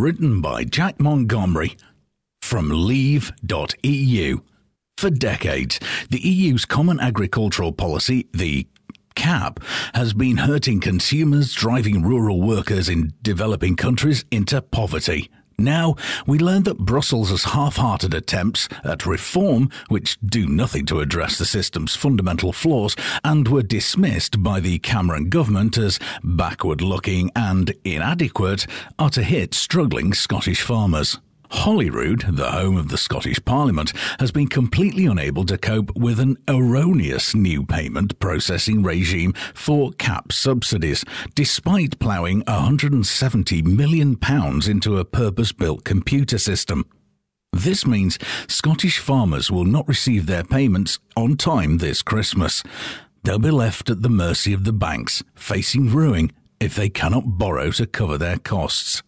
Written by Jack Montgomery from Leave.eu. For decades, the EU's Common Agricultural Policy, the CAP, has been hurting consumers, driving rural workers in developing countries into poverty. Now, we learn that Brussels' half-hearted attempts at reform, which do nothing to address the system's fundamental flaws and were dismissed by the Cameron government as backward-looking and inadequate, are to hit struggling Scottish farmers. Holyrood, the home of the Scottish Parliament, has been completely unable to cope with an erroneous new payment processing regime for CAP subsidies, despite ploughing £170 million into a purpose-built computer system. This means Scottish farmers will not receive their payments on time this Christmas. They'll be left at the mercy of the banks, facing ruin if they cannot borrow to cover their costs.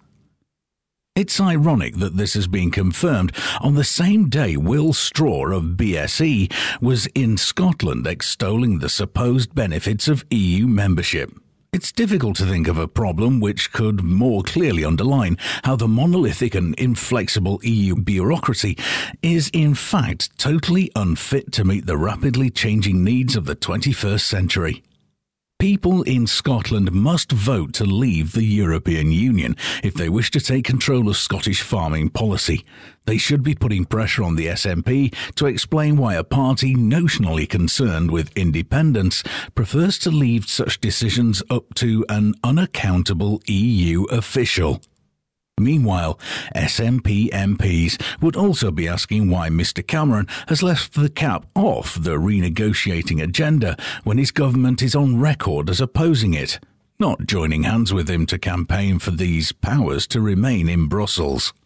It's ironic that this has been confirmed on the same day Will Straw of BSE was in Scotland extolling the supposed benefits of EU membership. It's difficult to think of a problem which could more clearly underline how the monolithic and inflexible EU bureaucracy is in fact totally unfit to meet the rapidly changing needs of the 21st century. People in Scotland must vote to leave the European Union if they wish to take control of Scottish farming policy. They should be putting pressure on the SNP to explain why a party notionally concerned with independence prefers to leave such decisions up to an unaccountable EU official. Meanwhile, SNP MPs would also be asking why Mr Cameron has left the CAP off the renegotiating agenda when his government is on record as opposing it, not joining hands with him to campaign for these powers to remain in Brussels.